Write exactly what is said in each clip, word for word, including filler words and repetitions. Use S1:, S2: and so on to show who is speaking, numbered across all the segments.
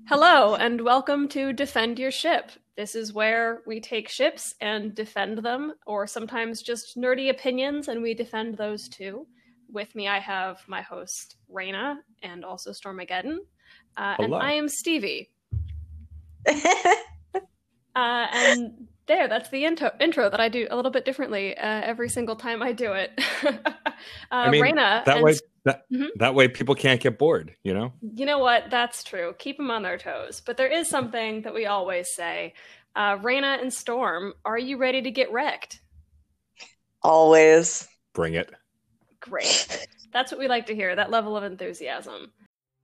S1: Hello, and welcome to Defend Your Ship. This is where we take ships and defend them, or sometimes just nerdy opinions, and we defend those too. With me, I have my host, Raina, and also Stormageddon. Uh, and
S2: Hello.
S1: I am Stevie. uh, and there, that's the intro, intro that I do a little bit differently uh, every single time I do it. uh,
S2: I mean,
S1: Raina
S2: that
S1: and
S2: way that,
S1: Mhm.
S2: that way people can't get bored, you know?
S1: You know what? That's true. Keep them on their toes. But there is something that we always say. Uh, Raina and Storm, are you ready to get wrecked?
S3: Always.
S2: Bring it.
S1: Great. That's what we like to hear, that level of enthusiasm.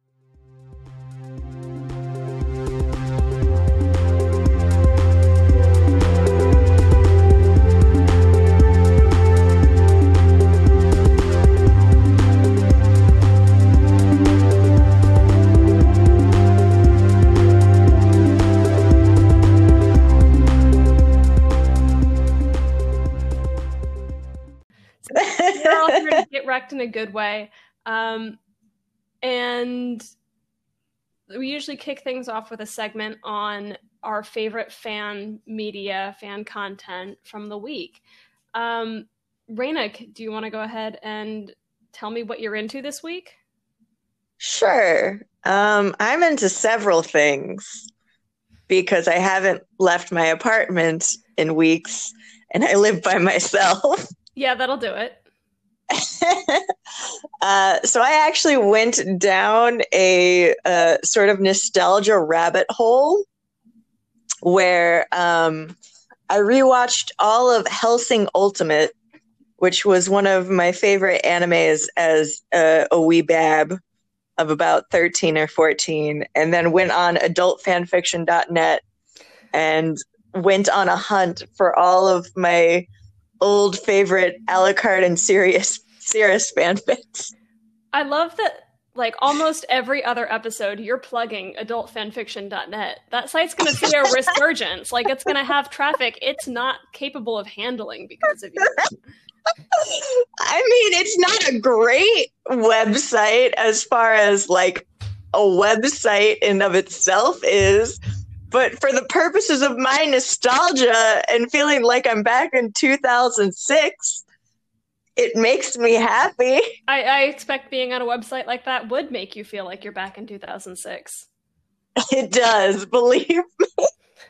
S1: We're all here to get wrecked in a good way. Um, and we usually kick things off with a segment on our favorite fan media, fan content from the week. Um, Raina, do you want to go ahead and tell me what you're into this week?
S3: Sure. Um, I'm into several things because I haven't left my apartment in weeks and I live by myself.
S1: Yeah, that'll do it.
S3: uh, so I actually went down a uh, sort of nostalgia rabbit hole where um, I rewatched all of Hellsing Ultimate, which was one of my favorite animes as uh, a wee bab of about thirteen or fourteen, and then went on adult fanfiction dot net and went on a hunt for all of my old favorite Alucard and Sirius Sirius fanfics.
S1: I love that, like, almost every other episode, you're plugging adult fanfiction dot net. That site's going to see a resurgence. Like, it's going to have traffic it's not capable of handling because of you.
S3: I mean, it's not a great website as far as, like, a website in of itself is, but for the purposes of my nostalgia and feeling like I'm back in two thousand six, it makes me happy.
S1: I, I expect being on a website like that would make you feel like you're back in two thousand six.
S3: It does, believe me.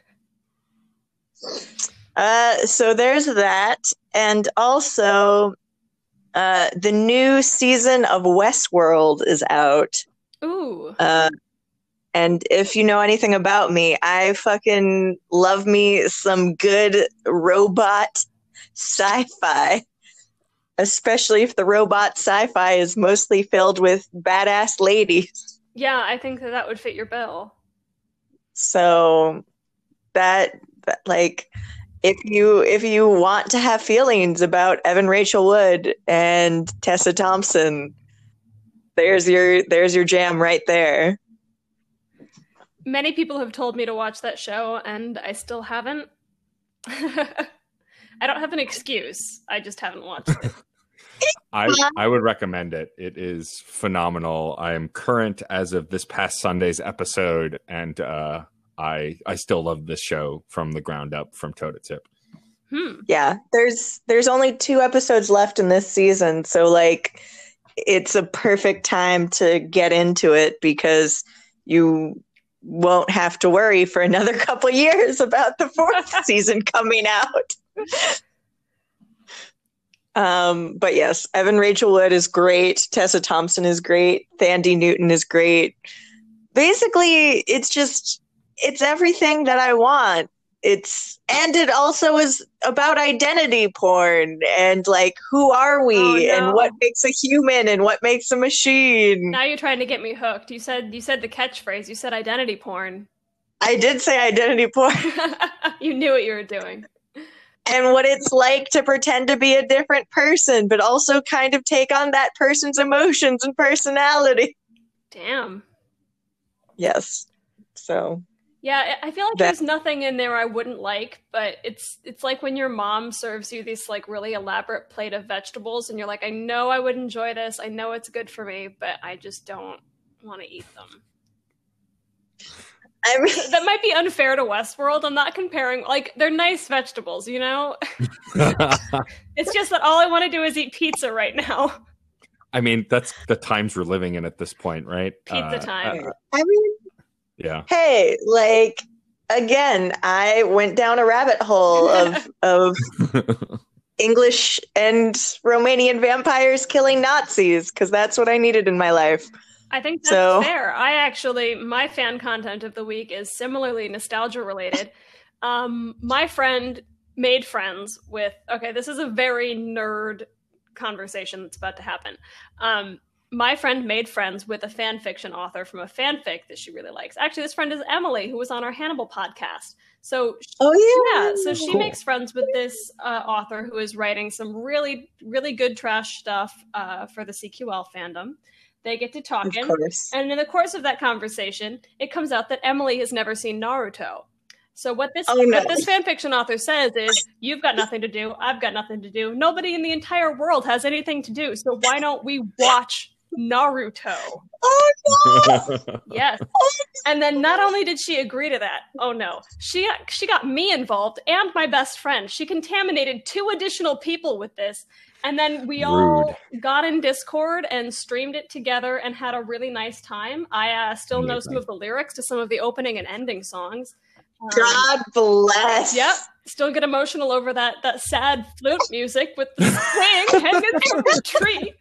S3: Uh, so there's that. And also, uh, the new season of Westworld is out.
S1: Ooh.
S3: Uh, and if you know anything about me, I fucking love me some good robot sci-fi. Especially if the robot sci-fi is mostly filled with badass ladies.
S1: Yeah, I think that that would fit your bill.
S3: So that, that like, if you if you want to have feelings about Evan Rachel Wood and Tessa Thompson, there's your there's your jam right there.
S1: Many people have told me to watch that show, and I still haven't. I don't have an excuse. I just haven't watched it.
S2: I I would recommend it. It is phenomenal. I am current as of this past Sunday's episode, and uh, I I still love this show from the ground up, from toe to tip.
S1: Hmm.
S3: Yeah, there's there's only two episodes left in this season, so like it's a perfect time to get into it because you won't have to worry for another couple years about the fourth season coming out. Um, but yes, Evan Rachel Wood is great. Tessa Thompson is great. Thandie Newton is great. Basically, it's just, it's everything that I want. It's, and it also is about identity porn and like, who are we
S1: Oh, no.
S3: and what makes a human and what makes a machine.
S1: Now you're trying to get me hooked. You said you said the catchphrase. You said identity porn.
S3: I did say identity porn.
S1: You knew what you were doing.
S3: And what it's like to pretend to be a different person, but also kind of take on that person's emotions and personality.
S1: Damn.
S3: Yes. So.
S1: Yeah, I feel like
S3: that-
S1: there's nothing in there I wouldn't like, but it's it's like when your mom serves you this like really elaborate plate of vegetables and you're like, I know I would enjoy this, I know it's good for me, but I just don't want to eat them.
S3: I mean,
S1: that might be unfair to Westworld. I'm not comparing, like, they're nice vegetables, you know? It's just that all I want to do is eat pizza right now.
S2: I mean, that's the times we're living in at this point, right?
S1: Pizza
S2: Uh,
S1: time.
S2: uh,
S3: I mean,
S2: yeah.
S3: hey, like, again, I went down a rabbit hole of of English and Romanian vampires killing Nazis because that's what I needed in my life.
S1: I think that's
S3: So-
S1: fair. I actually, my fan content of the week is similarly nostalgia related. Um, my friend made friends with, okay, this is a very nerd conversation that's about to happen. Um, my friend made friends with a fan fiction author from a fanfic that she really likes. Actually, this friend is Emily, who was on our Hannibal podcast. So,
S3: Oh yeah,
S1: yeah, so she
S2: Cool.
S1: makes friends with this uh, author who is writing some really, really good trash stuff uh, for the C Q L fandom. They get to
S3: of
S1: talking,
S3: course.
S1: and in the course of that conversation, it comes out that Emily has never seen Naruto. So what this
S3: Oh, no.
S1: what this fanfiction author says is, you've got nothing to do, I've got nothing to do, nobody in the entire world has anything to do, so why don't we watch Naruto?
S3: Oh no!
S1: Yes. And then not only did she agree to that, oh no, she got, she got me involved and my best friend. She contaminated two additional people with this. And then we all got in Discord and streamed it together and had a really nice time. I uh, still know some
S2: Amazing.
S1: of the lyrics to some of the opening and ending songs. Um,
S3: God bless.
S1: Yep. Still get emotional over that that sad flute music with the swing hanging from the tree.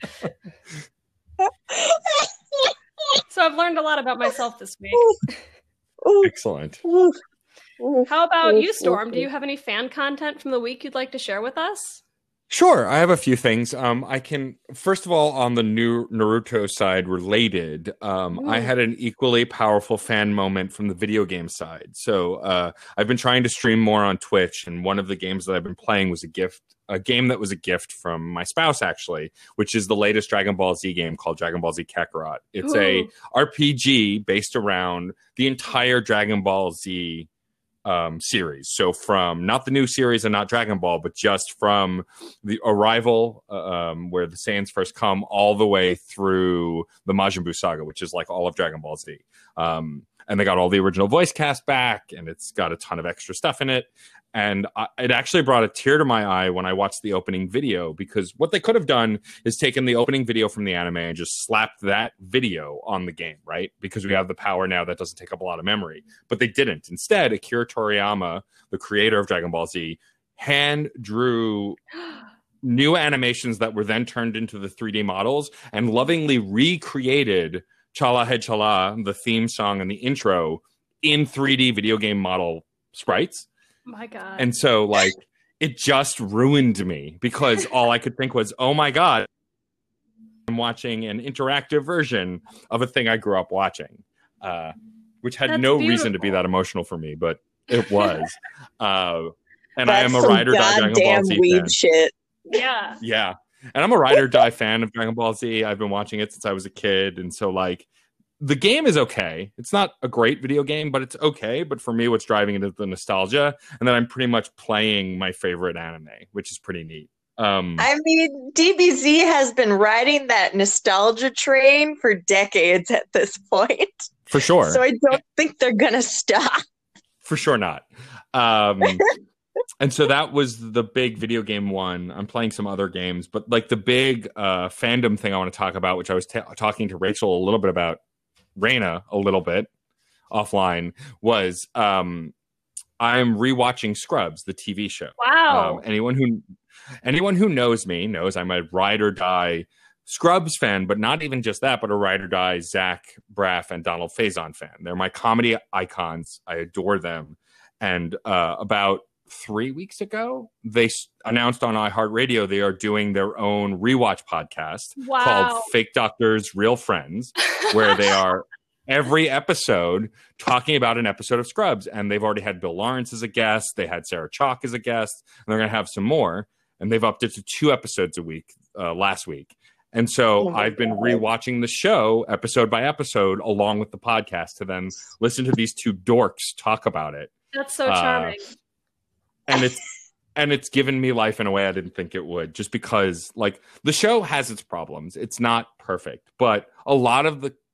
S1: So I've learned a lot about myself this week.
S3: Ooh,
S2: Excellent.
S3: ooh, ooh,
S1: How about
S3: ooh,
S1: you, Storm?
S3: ooh,
S1: Do you have any fan content from the week you'd like to share with us?
S2: Sure, I have a few things. Um, I can first of all, on the new Naruto side, related. Um, I
S1: Ooh.
S2: had an equally powerful fan moment from the video game side. So uh, I've been trying to stream more on Twitch, and one of the games that I've been playing was a gift, a game that was a gift from my spouse, actually, which is the latest Dragon Ball Z game called Dragon Ball Z Kakarot. It's a
S1: Ooh.
S2: R P G based around the entire Dragon Ball Z um, series. So from not the new series and not Dragon Ball, but just from the arrival uh, um, where the Saiyans first come all the way through the Majin Buu saga, which is like all of Dragon Ball Z. Um, and they got all the original voice cast back, and it's got a ton of extra stuff in it. And I, it actually brought a tear to my eye when I watched the opening video, because what they could have done is taken the opening video from the anime and just slapped that video on the game, right? Because we have the power now that doesn't take up a lot of memory. But they didn't. Instead, Akira Toriyama, the creator of Dragon Ball Z, hand drew new animations that were then turned into the three D models and lovingly recreated Chala Head Chala, the theme song and the intro, in three D video game model sprites.
S1: My God.
S2: And so, like, it just ruined me because all I could think was, oh my God, I'm watching an interactive version of a thing I grew up watching, uh, which had
S1: That's
S2: no reason to be
S1: beautiful.
S2: that emotional for me, but it was. uh, and
S3: That's
S2: I am a
S3: some
S2: ride or die Dragon Ball
S3: goddamn
S2: Z
S3: weed
S2: fan.
S3: shit.
S1: Yeah.
S2: Yeah. And I'm a ride or die fan of Dragon Ball Z. I've been watching it since I was a kid. And so, like, the game is okay. It's not a great video game, but it's okay. But for me, what's driving it is the nostalgia. And then I'm pretty much playing my favorite anime, which is pretty neat. Um,
S3: I mean, D B Z has been riding that nostalgia train for decades at this point.
S2: for sure.
S3: So I don't think they're gonna stop.
S2: For sure not. Um, and so that was the big video game one. I'm playing some other games, but like the big uh, fandom thing I want to talk about, which I was ta- talking to Rachel a little bit about, Raina a little bit offline, was um, I'm rewatching Scrubs, the T V show.
S1: Wow.
S2: Um, anyone who anyone who knows me knows I'm a ride or die Scrubs fan, but not even just that, but a ride or die Zach Braff and Donald Faison fan. They're my comedy icons. I adore them. And uh, about three weeks ago, they s- announced on iHeartRadio they are doing their own rewatch podcast
S1: Wow.
S2: called Fake Doctors, Real Friends, where they are every episode talking about an episode of Scrubs. And they've already had Bill Lawrence as a guest. They had Sarah Chalk as a guest. And they're going to have some more. And they've upped it to two episodes a week uh, last week. And so
S3: Oh my
S2: I've been
S3: God.
S2: rewatching the show episode by episode along with the podcast to then listen to these two dorks talk about it.
S1: That's so
S2: uh,
S1: charming.
S2: And it's and it's given me life in a way I didn't think it would, just because like the show has its problems. It's not perfect, but a lot of the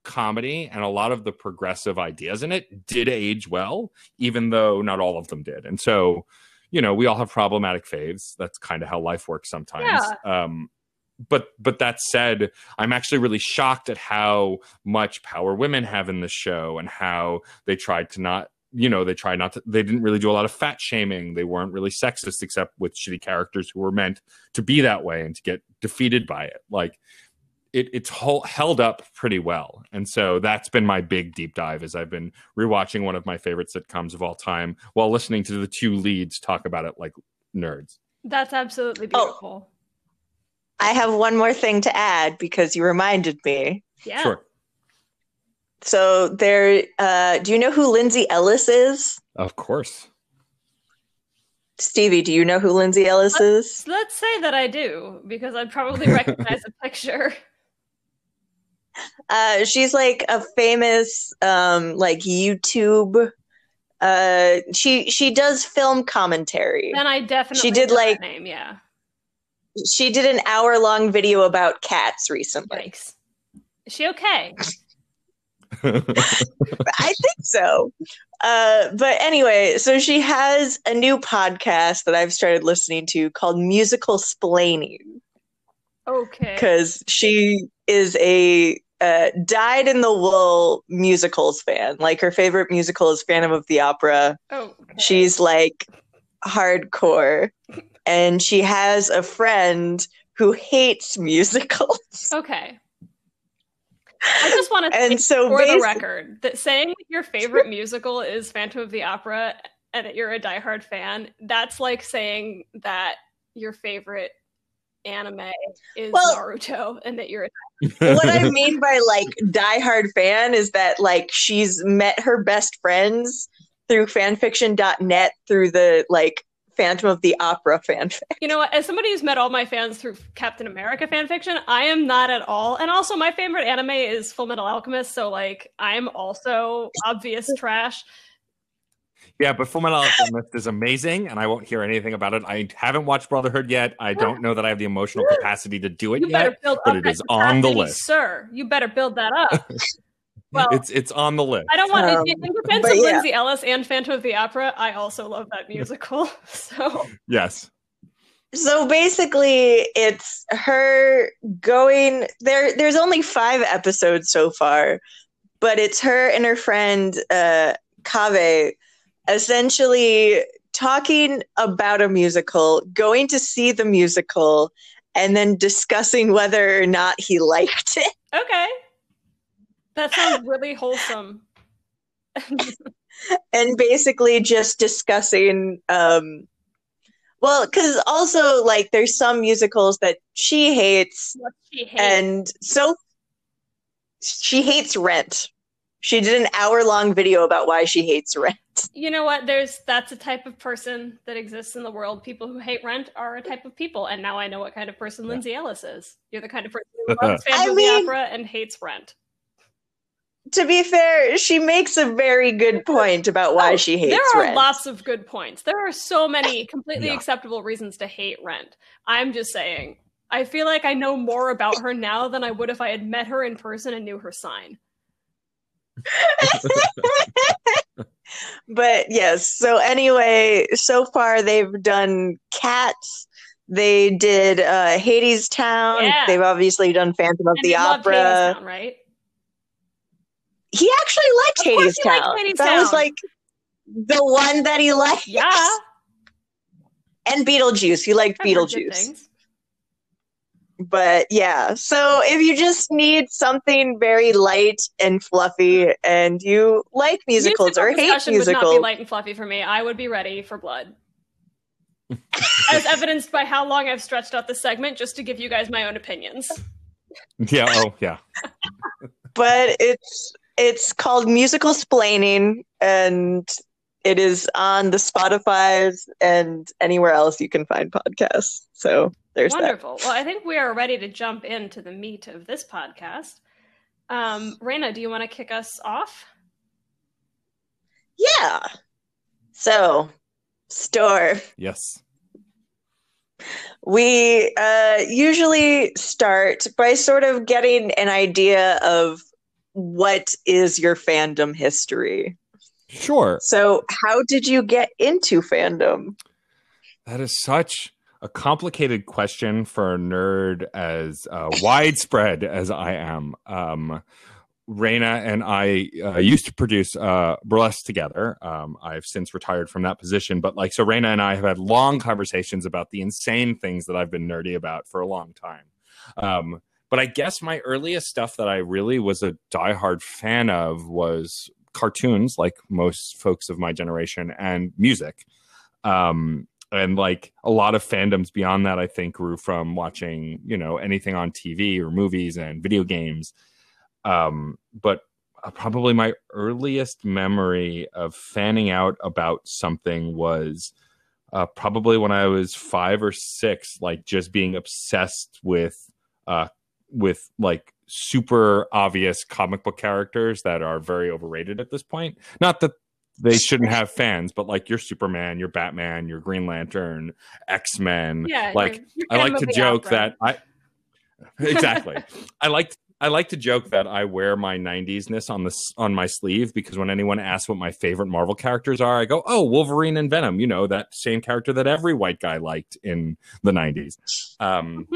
S2: comedy and a lot of the progressive ideas in it did age well, even though not all of them did. And so, you know, we all have problematic faves. That's kind of how life works sometimes. Yeah. Um, but but that said, I'm actually really shocked at how much power women have in this show and how they tried to not, you know, they tried not to, they didn't really do a lot of fat shaming. They weren't really sexist except with shitty characters who were meant to be that way and to get defeated by it. Like, It, it's whole, held up pretty well. And so that's been my big deep dive as I've been rewatching one of my favorite sitcoms of all time while listening to the two leads talk about it like nerds.
S1: That's absolutely beautiful.
S3: Oh, I have one more thing to add because you reminded me.
S1: Yeah.
S2: Sure.
S3: So there, uh, do you know who Lindsay Ellis is?
S2: Of course.
S3: Stevie, do you know who Lindsay Ellis
S1: let's,
S3: is?
S1: Let's say that I do, because I'd probably recognize a picture.
S3: Uh, she's like a famous, um, like YouTube. Uh, she she does film commentary.
S1: Then I definitely
S3: she did
S1: know
S3: like
S1: that name, yeah.
S3: She did an hour long video about cats recently.
S1: Yikes. Is she okay?
S3: I think so. Uh, but anyway, so she has a new podcast that I've started listening to called Musical Splaining.
S1: Okay.
S3: Because she is a uh, dyed-in-the-wool musicals fan. Like, her favorite musical is Phantom of the Opera.
S1: Oh, okay.
S3: She's, like, hardcore. And she has a friend who hates musicals.
S1: Okay. I just want to say
S3: so
S1: for
S3: basi-
S1: the record that saying your favorite musical is Phantom of the Opera and that you're a diehard fan, that's like saying that your favorite anime is
S3: well,
S1: Naruto and that you're a
S3: what I mean by like diehard fan is that like she's met her best friends through fanfiction dot net through the like Phantom of the Opera fanfic.
S1: You know what? As somebody who's met all my fans through Captain America fanfiction, I am not at all. And also, my favorite anime is Full Metal Alchemist, so like I'm also obvious trash.
S2: Yeah, but Full Metal Alchemist is amazing, and I won't hear anything about it. I haven't watched Brotherhood yet. I don't know that I have the emotional capacity to do it
S1: you
S2: yet, but it is on the list,
S1: sir. You better build that up. Well,
S2: it's it's on the list.
S1: I don't want
S3: um,
S1: in defense of yeah. Lindsay Ellis and Phantom of the Opera. I also love that musical. So
S2: yes.
S3: So basically, it's her going there. There's only five episodes so far, but it's her and her friend uh, Kaveh essentially talking about a musical, going to see the musical, and then discussing whether or not he liked it.
S1: Okay. That sounds really wholesome.
S3: And basically just discussing, um, well, because also, like, there's some musicals that she hates,
S1: what she hates.
S3: And so she hates Rent. She did an hour-long video about why she hates Rent.
S1: You know what? There's that's a type of person that exists in the world. People who hate Rent are a type of people, and now I know what kind of person yeah. Lindsay Ellis is. You're the kind of person who loves Phantom of the Opera and hates Rent.
S3: To be fair, she makes a very good point about why oh, she hates Rent.
S1: There are
S3: Rent.
S1: lots of good points. There are so many completely yeah. acceptable reasons to hate Rent. I'm just saying, I feel like I know more about her now than I would if I had met her in person and knew her sign.
S3: But yes, so anyway, so far they've done Cats. They did uh, Hades Town. Yeah. They've obviously done Phantom of and the Opera.
S1: Hades Town, right?
S3: He actually liked Hades Town. Liked Hades that Town. was like the one that he liked.
S1: Yeah.
S3: And Beetlejuice. He liked I've Beetlejuice. But yeah, so if you just need something very light and fluffy and you like musicals
S1: Musical
S3: or hate musicals.
S1: Would not be light and fluffy for me. I would be ready for blood. As evidenced by how long I've stretched out the segment just to give you guys my own opinions.
S2: Yeah, oh yeah.
S3: But it's It's called Musical Splaining, and it is on the Spotify's and anywhere else you can find podcasts. So there's
S1: Wonderful.
S3: that.
S1: Well, I think we are ready to jump into the meat of this podcast. Um, Raina, do you want to kick us off?
S3: Yeah. So, Store.
S2: Yes.
S3: We uh, usually start by sort of getting an idea of what is your fandom history?
S2: Sure.
S3: So how did you get into fandom?
S2: That is such a complicated question for a nerd as uh, widespread as I am. Um, Raina and I uh, used to produce uh, Burlesque together. Um, I've since retired from that position, but like, so Raina and I have had long conversations about the insane things that I've been nerdy about for a long time. Um, but I guess my earliest stuff that I really was a diehard fan of was cartoons, like most folks of my generation, and music. Um, and like a lot of fandoms beyond that, I think grew from watching, you know, anything on T V or movies and video games. Um, but uh, probably my earliest memory of fanning out about something was uh, probably when I was five or six, like just being obsessed with, uh, with like super obvious comic book characters that are very overrated at this point. Not that they shouldn't have fans, but like your Superman, your Batman, your Green Lantern, X-Men.
S1: Yeah,
S2: like
S1: you're, you're
S2: I like to joke
S1: opera.
S2: that I exactly. I like I like to joke that I wear my nineties-ness on the on my sleeve because when anyone asks what my favorite Marvel characters are, I go, "Oh, Wolverine and Venom." You know, that same character that every white guy liked in the nineties. Um,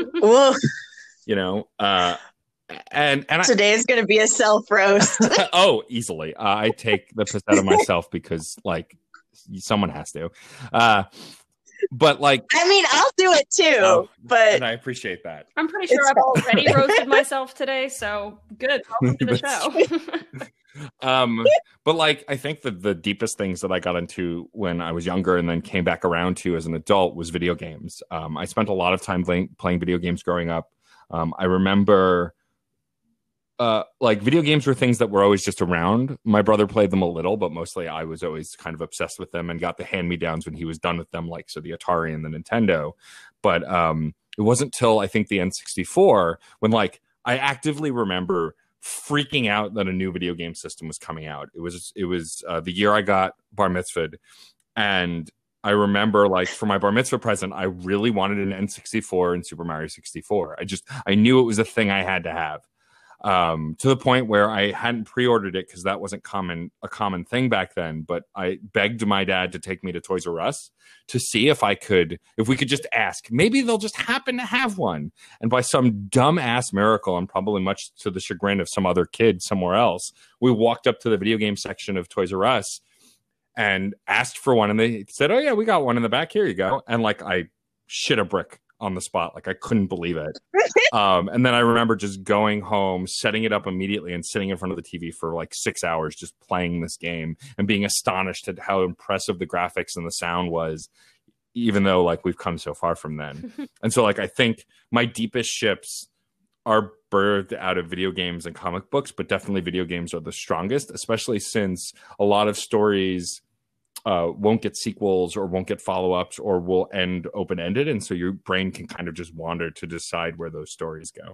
S2: you know, uh, and and
S3: today is going to be a self roast.
S2: Oh, easily. Uh, I take the piss out of myself because, like, someone has to. Uh, but like,
S3: I mean, I'll do it too.
S2: Oh,
S3: but
S2: and I appreciate that.
S1: I'm pretty sure
S3: It's
S1: I've
S3: fine.
S1: already roasted myself today, so good. Welcome to the show.
S2: um, but like, I think that the deepest things that I got into when I was younger and then came back around to as an adult was video games. Um, I spent a lot of time playing, playing video games growing up. Um, I remember. Uh, like video games were things that were always just around. My brother played them a little, but mostly I was always kind of obsessed with them and got the hand-me-downs when he was done with them, like so the Atari and the Nintendo. But um, it wasn't till I think the N sixty-four when like I actively remember freaking out that a new video game system was coming out. It was it was uh, the year I got bar mitzvahed, and I remember like for my bar mitzvah present, I really wanted an N sixty-four and Super Mario sixty-four. I just I knew it was a thing I had to have. Um, to the point where I hadn't pre-ordered it because that wasn't common a common thing back then. But I begged my dad to take me to Toys R Us to see if I could, if we could just ask. Maybe they'll just happen to have one. And by some dumb ass miracle, and probably much to the chagrin of some other kid somewhere else, we walked up to the video game section of Toys R Us and asked for one. And they said, "Oh yeah, we got one in the back. Here you go." And like I shit a brick on the spot. Like I couldn't believe it. Um, and then I remember just going home, setting it up immediately and sitting in front of the T V for like six hours, just playing this game and being astonished at how impressive the graphics and the sound was, even though like we've come so far from then. And so like, I think my deepest ships are birthed out of video games and comic books, but definitely video games are the strongest, especially since a lot of stories Uh, won't get sequels or won't get follow-ups or will end open-ended, and so your brain can kind of just wander to decide where those stories go.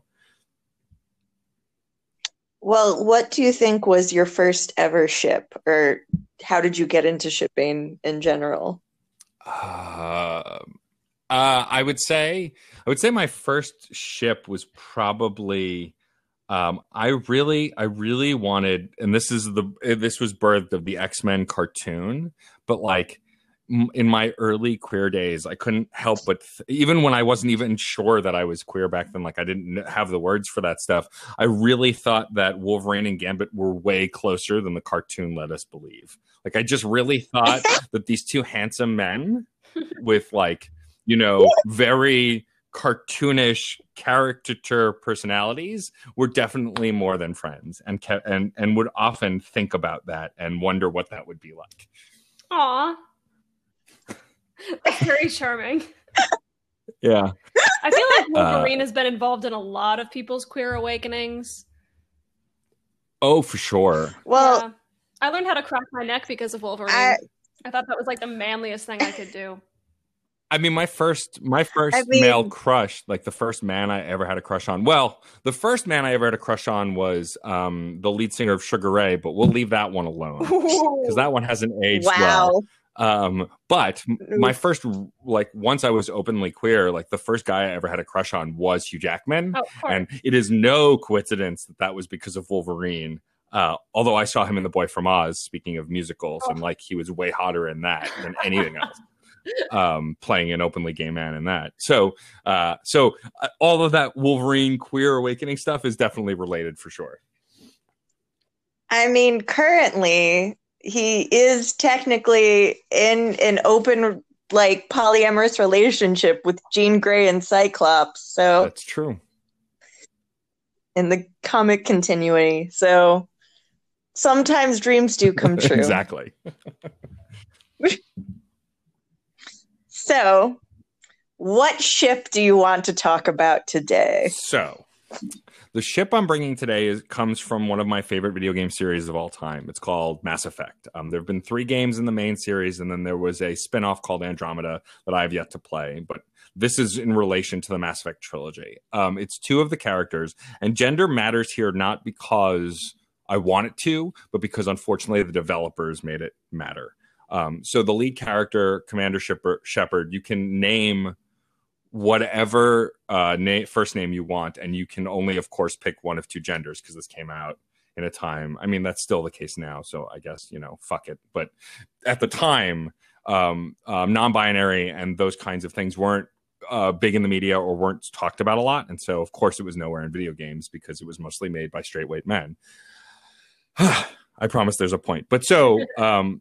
S3: Well, what do you think was your first ever ship, or how did you get into shipping in general?
S2: Uh, uh, I would say I would say my first ship was probably um, I really I really wanted, and this is the this was birthed of the X-Men cartoon, but like in my early queer days, I couldn't help but th- even when I wasn't even sure that I was queer back then, like I didn't have the words for that stuff. I really thought that Wolverine and Gambit were way closer than the cartoon led us believe. Like I just really thought that these two handsome men with like, you know, very cartoonish caricature personalities were definitely more than friends, and kept, and and would often think about that and wonder what that would be like.
S1: Aw. That's very charming.
S2: Yeah.
S1: I feel like Wolverine uh, has been involved in a lot of people's queer awakenings.
S2: Oh, for sure.
S3: Well,
S1: yeah. I learned how to crack my neck because of Wolverine. I, I thought that was like the manliest thing I could do.
S2: I mean, my first, my first I mean, male crush, like the first man I ever had a crush on. Well, the first man I ever had a crush on was um, the lead singer of Sugar Ray, but we'll leave that one alone because that one hasn't aged
S3: wow.
S2: well. Um, but my first, like, once I was openly queer, like the first guy I ever had a crush on was Hugh Jackman,
S1: oh,
S2: and it is no coincidence that that was because of Wolverine. Uh, although I saw him in The Boy from Oz, speaking of musicals, oh. and like he was way hotter in that than anything else. Um, playing an openly gay man in that. So, uh, so uh, all of that Wolverine queer awakening stuff is definitely related for sure.
S3: I mean, currently he is technically in an open, like, polyamorous relationship with Jean Grey and Cyclops. So
S2: that's true.
S3: In the comic continuity. So sometimes dreams do come true.
S2: Exactly.
S3: So, what ship do you want to talk about today?
S2: So, the ship I'm bringing today is, comes from one of my favorite video game series of all time. It's called Mass Effect. Um, there have been three games in the main series, and then there was a spin-off called Andromeda that I have yet to play. But this is in relation to the Mass Effect trilogy. Um, it's two of the characters, and gender matters here not because I want it to, but because, unfortunately, the developers made it matter. Um, so the lead character, Commander Shepard, you can name whatever uh, na- first name you want, and you can only, of course, pick one of two genders because this came out in a time. I mean, that's still the case now, so I guess, you know, fuck it. But at the time, um, um, non-binary and those kinds of things weren't uh, big in the media or weren't talked about a lot. And so, of course, it was nowhere in video games because it was mostly made by straight white men. I promise there's a point. But so... Um,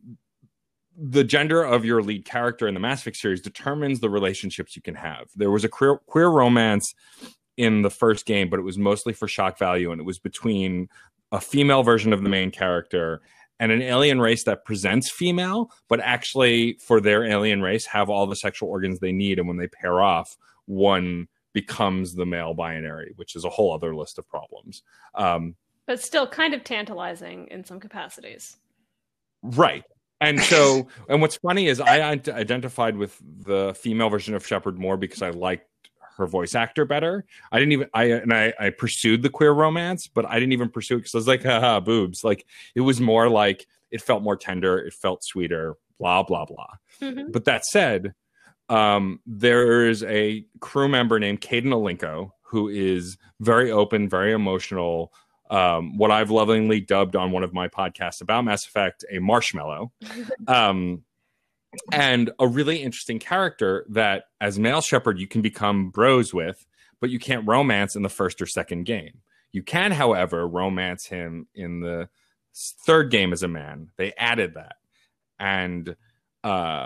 S2: the gender of your lead character in the Mass Effect series determines the relationships you can have. There was a queer, queer romance in the first game, but it was mostly for shock value, and it was between a female version of the main character and an alien race that presents female, but actually for their alien race have all the sexual organs they need, and when they pair off, one becomes the male binary, which is a whole other list of problems. Um,
S1: but still kind of tantalizing in some capacities.
S2: Right. And so, and what's funny is I identified with the female version of Shepard more because I liked her voice actor better. I didn't even, I, and I, I pursued the queer romance, but I didn't even pursue it because I was like, haha, boobs. Like, it was more like, it felt more tender. It felt sweeter, blah, blah, blah. Mm-hmm. But that said, um, there's a crew member named Caden Alinko who is very open, very emotional, Um, what I've lovingly dubbed on one of my podcasts about Mass Effect, a marshmallow, um, and a really interesting character that as male Shepard you can become bros with, but you can't romance in the first or second game. You can, however, romance him in the third game as a man. They added that. And uh,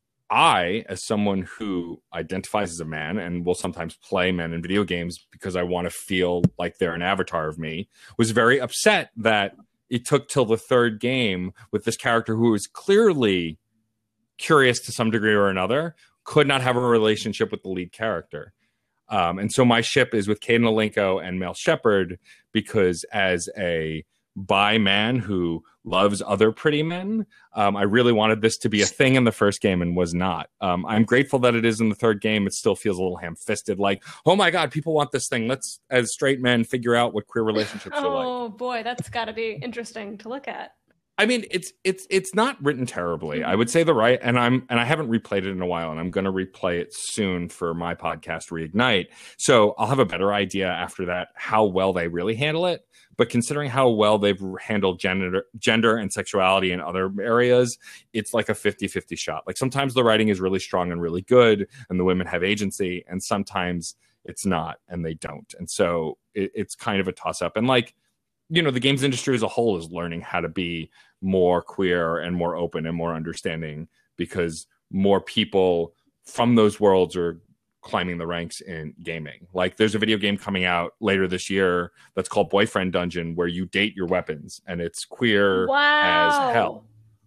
S2: I, as someone who identifies as a man and will sometimes play men in video games because I want to feel like they're an avatar of me, was very upset that it took till the third game with this character who was clearly curious to some degree or another, could not have a relationship with the lead character. Um, and so my ship is with Caden Alinko and Mel Shepard because as a bi man who loves other pretty men, um, I really wanted this to be a thing in the first game and was not. Um, I'm grateful that it is in the third game. It still feels a little ham-fisted, like, oh my God, people want this thing. Let's, as straight men, figure out what queer relationships
S1: oh,
S2: are like.
S1: Oh boy, that's got to be interesting to look at.
S2: I mean, it's it's it's not written terribly. Mm-hmm. I would say the right, and I'm and I haven't replayed it in a while, and I'm going to replay it soon for my podcast Reignite. So I'll have a better idea after that how well they really handle it. But considering how well they've handled gender, gender and sexuality in other areas, it's like a fifty-fifty shot. Like sometimes the writing is really strong and really good, and the women have agency, and sometimes it's not, and they don't. And so it, it's kind of a toss-up. And like, you know, the games industry as a whole is learning how to be more queer and more open and more understanding because more people from those worlds are climbing the ranks in gaming. Like there's a video game coming out later this year that's called Boyfriend Dungeon where you date your weapons and it's queer
S1: wow.
S2: as hell.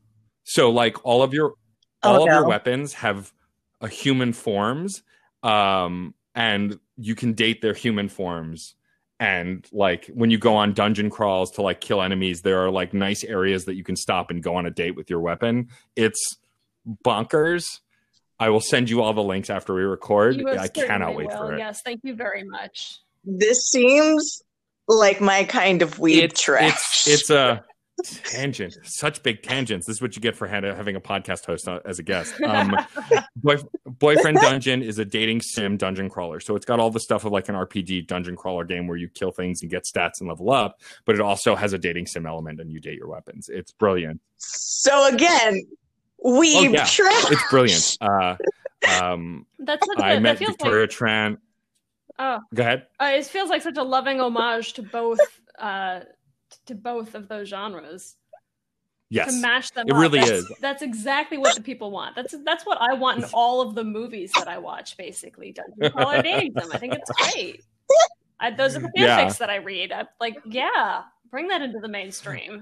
S2: So like all of your all
S3: oh,
S2: of
S3: no.
S2: your weapons have a human forms um and you can date their human forms. And like when you go on dungeon crawls to like kill enemies, there are like nice areas that you can stop and go on a date with your weapon. It's bonkers. I will send you all the links after we record. I cannot wait
S1: will.
S2: for it.
S1: Yes, thank you very much.
S3: This seems like my kind of weed
S2: it's,
S3: trash.
S2: It's, it's a Tangent, such big tangents. This is what you get for having a podcast host as a guest. Um, boy, Boyfriend Dungeon is a dating sim dungeon crawler. So it's got all the stuff of like an R P G dungeon crawler game where you kill things and get stats and level up, but it also has a dating sim element and you date your weapons. It's brilliant.
S3: So again, we
S2: oh, yeah.
S3: trash.
S2: It's brilliant. Uh, um,
S1: That's such
S2: I
S1: a,
S2: met
S1: that
S2: Victoria
S1: like,
S2: Tran.
S1: Oh,
S2: go ahead.
S1: Uh, it feels like such a loving homage to both. Uh, to both of those genres.
S2: Yes.
S1: To mash them
S2: it
S1: up.
S2: really
S1: that's,
S2: is.
S1: That's exactly what the people want. That's that's what I want in all of the movies that I watch, basically. Dungeon Crawler dating them. I think it's great. I, those are the fanfics
S2: yeah.
S1: that I read. I'm like, yeah, bring that into the mainstream.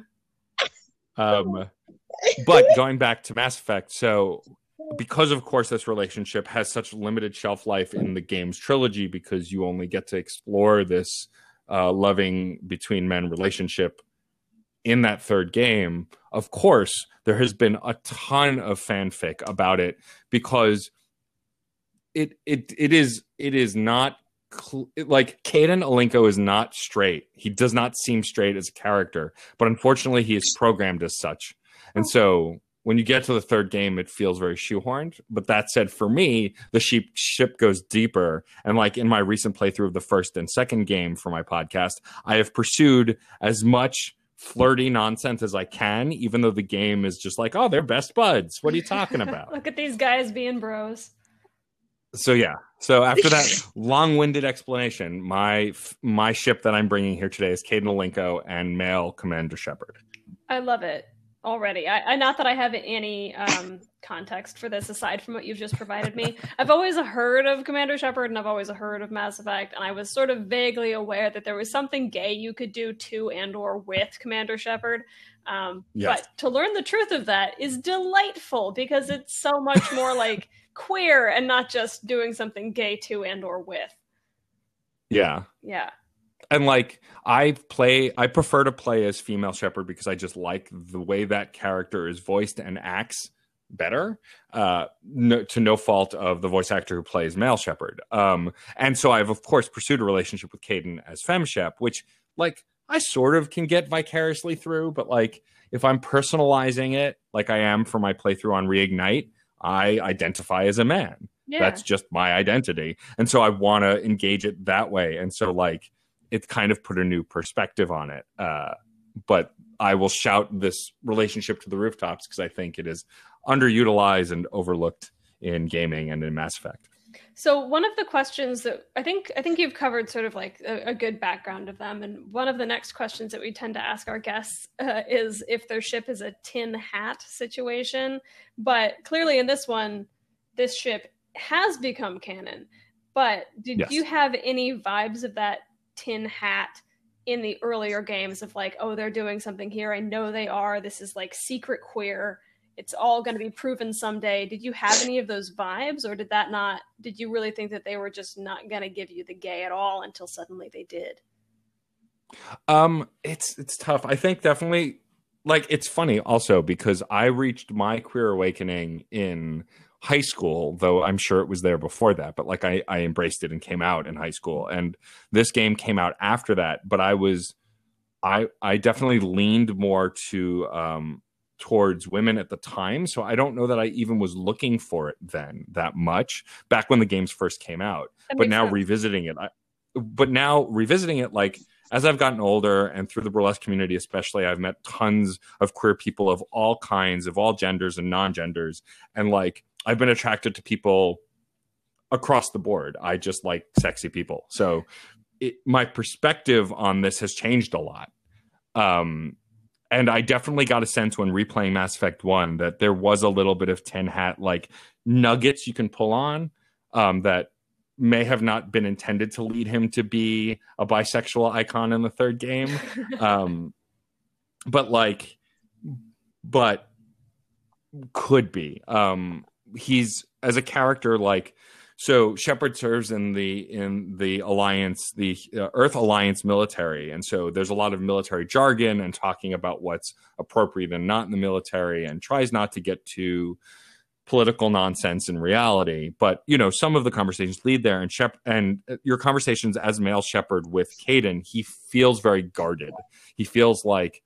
S2: Um, but going back to Mass Effect, so because of course this relationship has such limited shelf life in the game's trilogy because you only get to explore this Uh, loving between men relationship in that third game, of course, there has been a ton of fanfic about it because it it it is it is not cl- it, like Kaidan Alenko is not straight. He does not seem straight as a character, but unfortunately, he is programmed as such, and so. When you get to the third game, it feels very shoehorned. But that said, for me, the sheep ship goes deeper. And like in my recent playthrough of the first and second game for my podcast, I have pursued as much flirty nonsense as I can, even though the game is just like, oh, they're best buds. What are you talking about?
S1: Look at these guys being bros.
S2: So yeah. So after that long-winded explanation, my my ship that I'm bringing here today is Kaidan Alenko and male Commander Shepard.
S1: I love it. Already. I, I not that I have any um, context for this aside from what you've just provided me. I've always heard of Commander Shepard and I've always heard of Mass Effect, and I was sort of vaguely aware that there was something gay you could do to and or with Commander Shepard. Um, yes. But to learn the truth of that is delightful because it's so much more like queer and not just doing something gay to and or with.
S2: Yeah.
S1: Yeah.
S2: And like I play, I prefer to play as female Shepard because I just like the way that character is voiced and acts better, uh, no, to no fault of the voice actor who plays male Shepard. Um, and so I've of course pursued a relationship with Kaidan as Fem Shep, which like I sort of can get vicariously through, but like if I'm personalizing it, like I am for my playthrough on Reignite, I identify as a man. Yeah. That's just my identity, and so I want to engage it that way. And so like. It's kind of put a new perspective on it. Uh, but I will shout this relationship to the rooftops because I think it is underutilized and overlooked in gaming and in Mass Effect.
S1: So one of the questions that I think I think you've covered sort of like a, a good background of them. And one of the next questions that we tend to ask our guests uh, is if their ship is a tin hat situation. But clearly in this one, this ship has become canon. But did yes. you have any vibes of that tin hat in the earlier games of like, oh, they're doing something here, I know they are, this is like secret queer, it's all going to be proven someday? Did you have any of those vibes, or did that not, did you really think that they were just not going to give you the gay at all until suddenly they did?
S2: Um it's it's tough. I think definitely, like, it's funny also because I reached my queer awakening in high school, though I'm sure it was there before that, but like I, I embraced it and came out in high school, and this game came out after that. But I was, I, I definitely leaned more to, um, towards women at the time. So I don't know that I even was looking for it then that much back when the games first came out, but now sense. revisiting it, I, but now revisiting it, like as I've gotten older and through the burlesque community, especially, I've met tons of queer people of all kinds, of all genders and non-genders. And like, I've been attracted to people across the board. I just like sexy people. So it, my perspective on this has changed a lot. Um, and I definitely got a sense when replaying Mass Effect one that there was a little bit of tin hat, like nuggets you can pull on um, that may have not been intended to lead him to be a bisexual icon in the third game. Um, but like, but could be. Um, he's as a character, like, so Shepard serves in the in the Alliance, the uh, Earth Alliance military, and so there's a lot of military jargon and talking about what's appropriate and not in the military, and tries not to get too political nonsense in reality. But you know, some of the conversations lead there, and Shep and your conversations as male Shepard with Kaidan, he feels very guarded. He feels like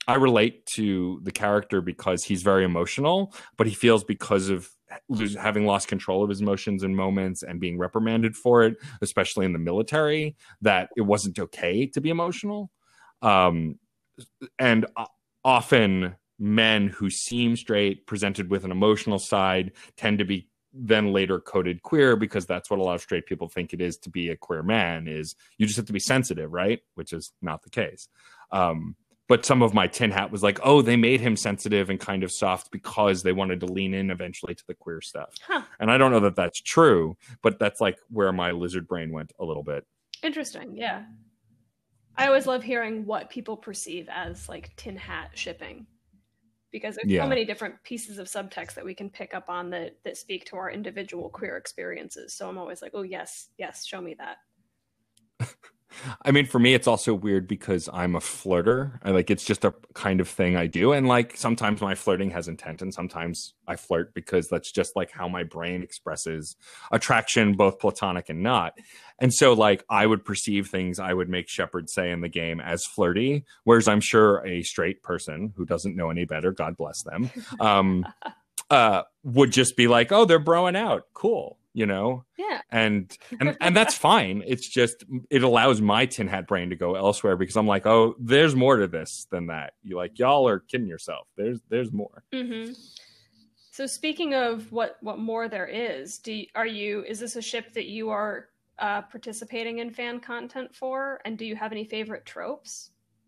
S2: I relate to the character because he's very emotional, but he feels because of having lost control of his emotions and moments and being reprimanded for it, especially in the military, that it wasn't okay to be emotional. Um, and often men who seem straight, presented with an emotional side, tend to be then later coded queer, because that's what a lot of straight people think it is to be a queer man, is you just have to be sensitive, right? Which is not the case. Um, but some of my tin hat was like, oh, they made him sensitive and kind of soft because they wanted to lean in eventually to the queer stuff.
S1: Huh.
S2: And I don't know that that's true, but that's like where my lizard brain went a little bit.
S1: Interesting. Yeah. I always love hearing what people perceive as like tin hat shipping, because there's
S2: Yeah.
S1: so many different pieces of subtext that we can pick up on that, that speak to our individual queer experiences. So I'm always like, oh, yes, yes, show me that.
S2: I mean, for me, it's also weird because I'm a flirter. I like, it's just a kind of thing I do. And like, sometimes my flirting has intent, and sometimes I flirt because that's just like how my brain expresses attraction, both platonic and not. And so like, I would perceive things I would make Shepard say in the game as flirty, whereas I'm sure a straight person who doesn't know any better, God bless them, um, uh, would just be like, oh, they're broing out. Cool. You know?
S1: Yeah.
S2: And, and, and that's fine. It's just, it allows my tin hat brain to go elsewhere, because I'm like, oh, there's more to this than that. You like, y'all are kidding yourself. There's, there's more.
S1: Mm-hmm. So speaking of what, what more there is, do you, are you, is this a ship that you are uh, participating in fan content for? And do you have any favorite tropes?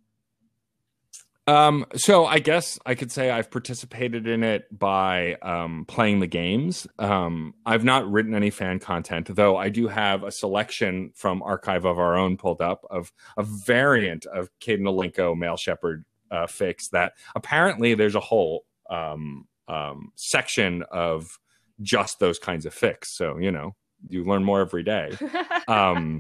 S2: Um, so I guess I could say I've participated in it by um, playing the games. Um, I've not written any fan content, though I do have a selection from Archive of Our Own pulled up of a variant of Kaidan Alenko male Shepard uh, fics that apparently there's a whole um, um, section of just those kinds of fics. So, you know, you learn more every day. Um,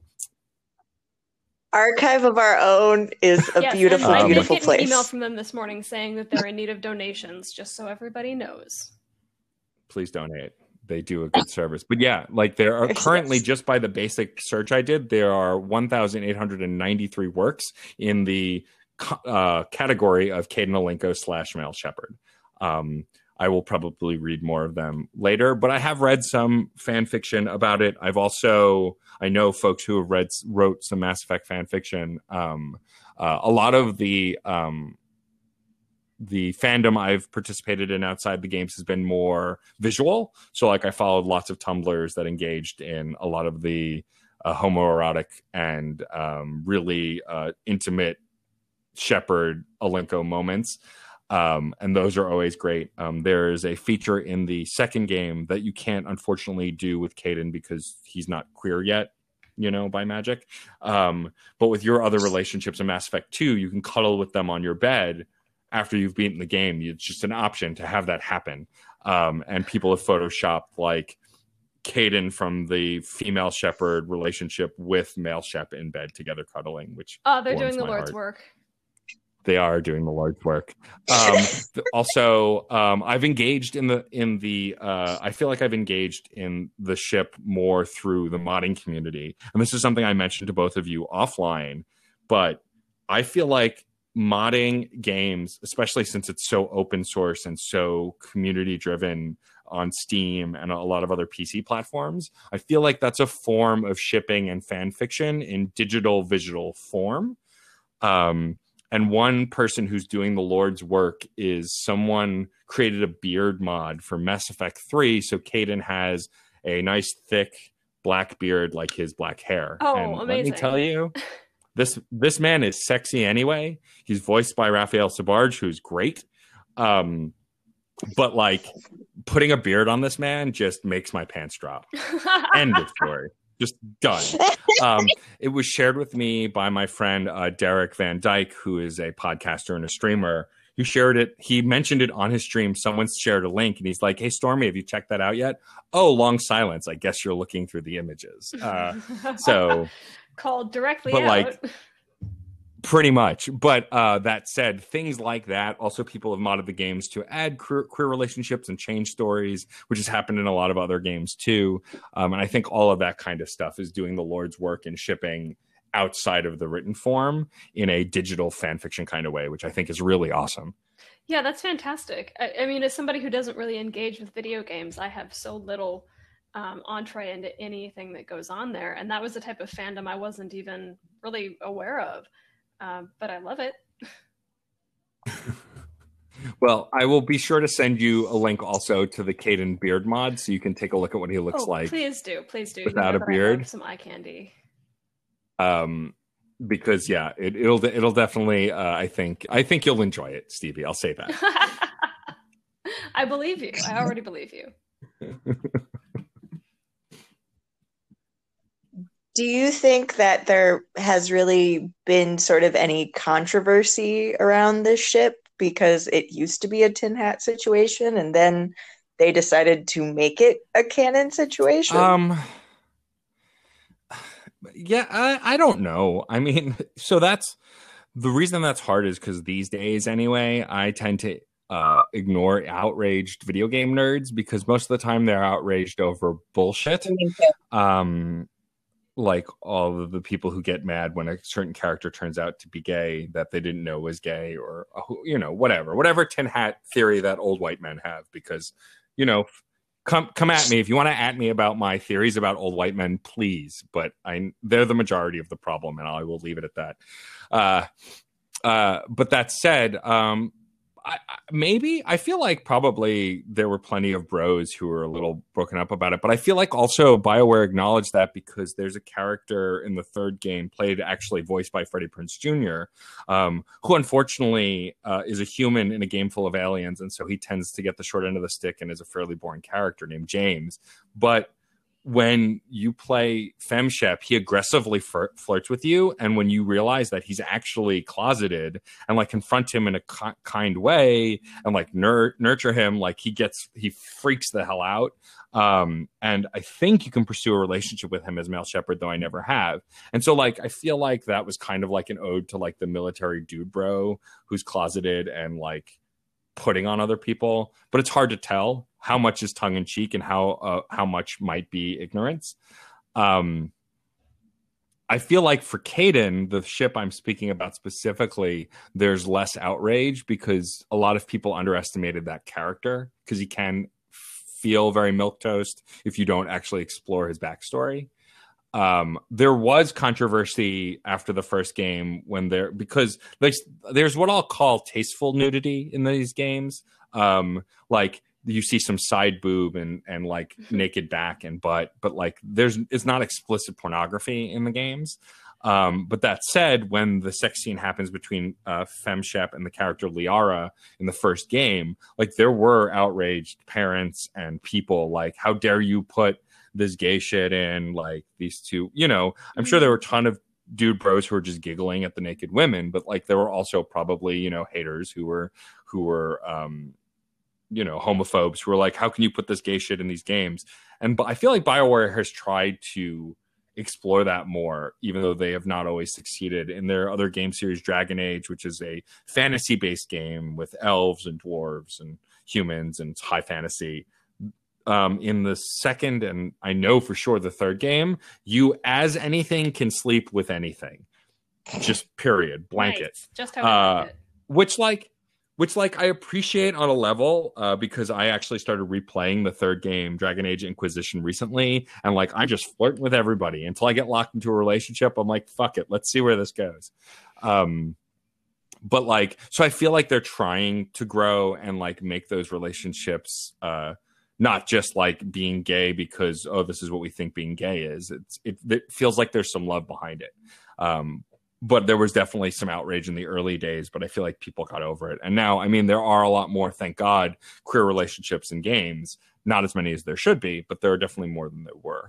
S3: Archive of Our Own is a
S1: yes,
S3: beautiful,
S1: and I
S3: beautiful
S1: did get
S3: place.
S1: an email from them this morning saying that they're in need of donations, just so everybody knows.
S2: Please donate. They do a good service. But yeah, like there are currently,
S3: Yes.
S2: just by the basic search I did, there are one thousand eight hundred ninety-three works in the uh, category of Kaidan Alenko slash male Shepard. Um, I will probably read more of them later, but I have read some fan fiction about it. I've also, I know folks who have read, wrote some Mass Effect fan fiction. Um, uh, a lot of the, um, the fandom I've participated in outside the games has been more visual. So like I followed lots of Tumblrs that engaged in a lot of the uh, homoerotic and um, really uh, intimate Shepard Alenko moments. Um, and those are always great. Um, there's a feature in the second game that you can't unfortunately do with Kaidan because he's not queer yet, you know, by magic. Um, but with your other relationships in Mass Effect two, you can cuddle with them on your bed after you've beaten the game. It's just an option to have that happen. Um, and people have photoshopped like Kaidan from the female Shepard relationship with male Shep in bed together cuddling, which
S1: Oh, they're
S2: warms
S1: doing the
S2: my
S1: Lord's
S2: heart.
S1: work.
S2: They are doing the Lord's work. Um, th- also, um, I've engaged in the in the. Uh, I feel like I've engaged in the ship more through the modding community, and this is something I mentioned to both of you offline. But I feel like modding games, especially since it's so open source and so community driven on Steam and a lot of other P C platforms, I feel like that's a form of shipping and fan fiction in digital visual form. Um, And one person who's doing the Lord's work is someone created a beard mod for Mass Effect three. So Kaidan has a nice, thick black beard like his black hair.
S1: Oh,
S2: and
S1: amazing.
S2: let me tell you, this this man is sexy anyway. He's voiced by Raphael Sbarge, who's great. Um, but like putting a beard on this man just makes my pants drop. End of story. Just done. Um, it was shared with me by my friend uh, Derek Van Dyke, who is a podcaster and a streamer. He shared it. He mentioned it on his stream. Someone shared a link, and he's like, "Hey, Stormy, have you checked that out yet?" Oh, long silence. I guess you're looking through the images. Uh, so,
S1: called directly
S2: but
S1: out.
S2: like, pretty much. But uh, that said, things like that. Also, people have modded the games to add queer, queer relationships and change stories, which has happened in a lot of other games too. Um, and I think all of that kind of stuff is doing the Lord's work in shipping outside of the written form in a digital fan fiction kind of way, which I think is really awesome.
S1: Yeah, that's fantastic. I, I mean, as somebody who doesn't really engage with video games, I have so little um, entree into anything that goes on there. And that was the type of fandom I wasn't even really aware of. Um, but I love it.
S2: Well, I will be sure to send you a link also to the Caden beard mod so you can take a look at what he looks
S1: oh,
S2: like.
S1: Please do. Please do.
S2: Without
S1: you know
S2: a beard.
S1: Some eye candy.
S2: Um, because yeah, it, it'll it'll definitely. Uh, I think I think you'll enjoy it, Stevie. I'll say that.
S1: I believe you. I already believe you.
S3: Do you think that there has really been sort of any controversy around this ship because it used to be a tin hat situation and then they decided to make it a canon situation?
S2: Um. Yeah, I, I don't know. I mean, so that's the reason that's hard is because these days, anyway, I tend to uh, ignore outraged video game nerds because most of the time they're outraged over bullshit. Um, like all of the people who get mad when a certain character turns out to be gay that they didn't know was gay, or you know, whatever, whatever tin hat theory that old white men have. Because you know. Come come at me if you want to at me about my theories about old white men, please. But I they're the majority of the problem, and I will leave it at that. Uh, uh, but that said, um, I, I, maybe I feel like probably there were plenty of bros who were a little broken up about it. But I feel like also BioWare acknowledged that because there's a character in the third game played actually voiced by Freddie Prinze Junior, um, who unfortunately uh, is a human in a game full of aliens. And so he tends to get the short end of the stick and is a fairly boring character named James. But when you play FemShep, he aggressively fir- flirts with you. And when you realize that he's actually closeted and like confront him in a ki- kind way and like nur- nurture him, like he gets, he freaks the hell out. Um, and I think you can pursue a relationship with him as male shepherd, though I never have. And so like, I feel like that was kind of like an ode to like the military dude bro who's closeted and like putting on other people, but it's hard to tell how much is tongue in cheek and how uh, how much might be ignorance. Um, I feel like for Caden, the ship I'm speaking about specifically, there's less outrage because a lot of people underestimated that character because he can feel very milquetoast if you don't actually explore his backstory. Um, there was controversy after the first game when there because there's there's what I'll call tasteful nudity in these games. Um, like you see some side boob and and like naked back and butt, but like there's it's not explicit pornography in the games. Um, but that said, when the sex scene happens between uh, FemShep and the character Liara in the first game, like there were outraged parents and people like, how dare you put this gay shit in, like these two, you know, I'm sure there were a ton of dude bros who were just giggling at the naked women, but like there were also probably, you know, haters who were, who were, um, you know, homophobes who were like, how can you put this gay shit in these games? And but I feel like BioWare has tried to explore that more, even though they have not always succeeded in their other game series, Dragon Age, which is a fantasy based game with elves and dwarves and humans and high fantasy. Um, in the second, and I know for sure the third game, you as anything can sleep with anything. Just period. Blanket.
S1: Nice. Just how I like
S2: uh,
S1: it.
S2: Which like which like I appreciate on a level uh, because I actually started replaying the third game, Dragon Age Inquisition, recently, and like I just flirt with everybody until I get locked into a relationship. I'm like, fuck it, let's see where this goes. Um, but like, so I feel like they're trying to grow and like make those relationships uh, not just like being gay because, oh, this is what we think being gay is. It's it, it feels like there's some love behind it. Um, but there was definitely some outrage in the early days, but I feel like people got over it. And now, I mean, there are a lot more, thank God, queer relationships in games. Not as many as there should be, but there are definitely more than there were.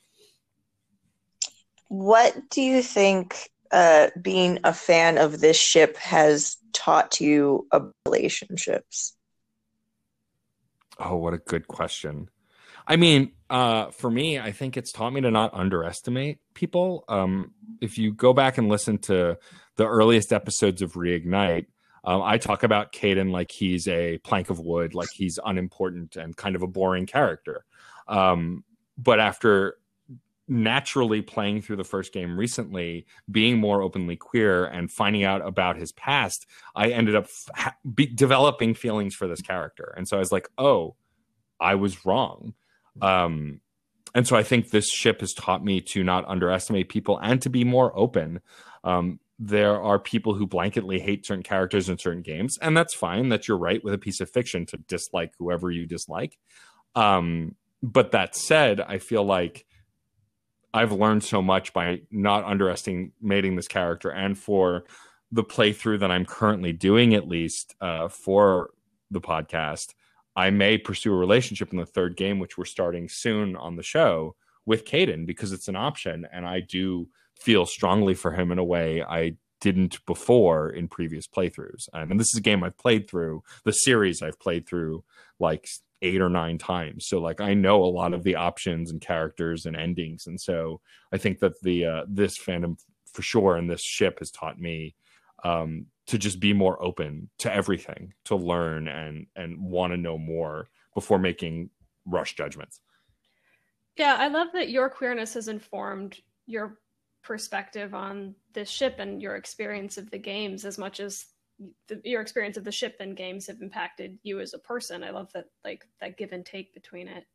S3: What do you think uh, being a fan of this ship has taught you about relationships?
S2: Oh, what a good question. I mean, uh, for me, I think it's taught me to not underestimate people. Um, if you go back and listen to the earliest episodes of Reignite, um, I talk about Caden like he's a plank of wood, like he's unimportant and kind of a boring character. Um, but after naturally playing through the first game recently, being more openly queer and finding out about his past, I ended up ha- be- developing feelings for this character. And so I was like, oh, I was wrong. Um, and so I think this ship has taught me to not underestimate people and to be more open. Um, there are people who blanketly hate certain characters in certain games, and that's fine. That you're right with a piece of fiction to dislike whoever you dislike. Um, but that said, I feel like I've learned so much by not underestimating this character, and for the playthrough that I'm currently doing, at least uh, for the podcast, I may pursue a relationship in the third game, which we're starting soon on the show, with Caden, because it's an option. And I do feel strongly for him in a way I didn't before in previous playthroughs. And this is a game I've played through, the series I've played through like eight or nine times. So like I know a lot of the options and characters and endings. And so I think that the uh, this fandom for sure and this ship has taught me um, to just be more open to everything, to learn and and want to know more before making rush judgments.
S1: Yeah, I love that your queerness has informed your perspective on this ship and your experience of the games as much as the, your experience of the ship and games have impacted you as a person. I love that, like that give and take between it.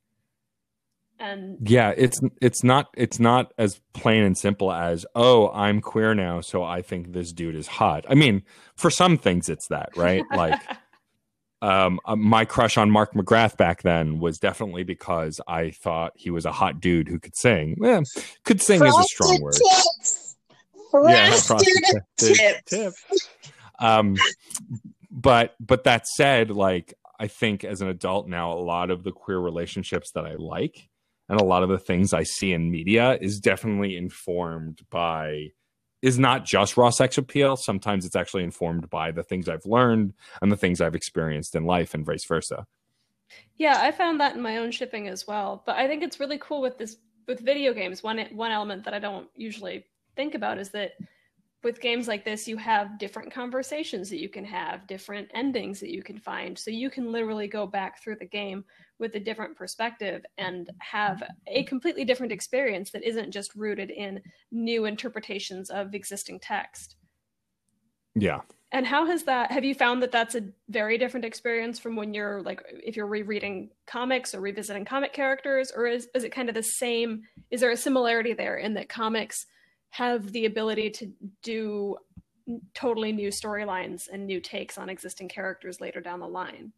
S1: And
S2: yeah, it's it's not it's not as plain and simple as, oh, I'm queer now, so I think this dude is hot. I mean, for some things it's that, right? Like um, my crush on Mark McGrath back then was definitely because I thought he was a hot dude who could sing. Well, could sing is a strong word.
S3: Tips.
S2: Yeah,
S3: frosted tips.
S2: tips. Um, but but that said, like I think as an adult now, a lot of the queer relationships that I like and a lot of the things I see in media is definitely informed by, is not just raw sex appeal. Sometimes it's actually informed by the things I've learned and the things I've experienced in life and vice versa.
S1: Yeah, I found that in my own shipping as well. But I think it's really cool with this, with video games. One, one element that I don't usually think about is that with games like this, you have different conversations that you can have, different endings that you can find. So you can literally go back through the game with a different perspective and have a completely different experience that isn't just rooted in new interpretations of existing text.
S2: Yeah.
S1: And how has that, have you found that that's a very different experience from when you're like, if you're rereading comics or revisiting comic characters, or is, is it kind of the same? Is there a similarity there in that comics have the ability to do totally new storylines and new takes on existing characters later down the line?